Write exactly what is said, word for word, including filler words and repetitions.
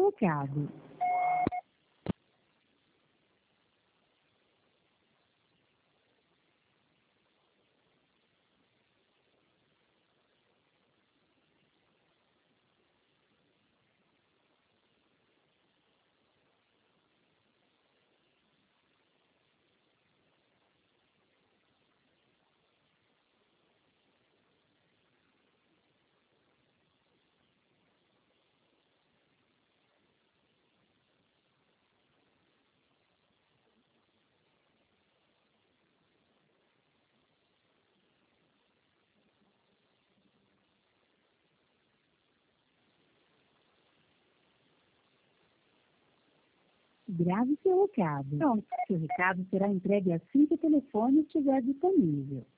seu recado. Grave seu recado. Pronto, seu recado será entregue assim que o telefone estiver disponível.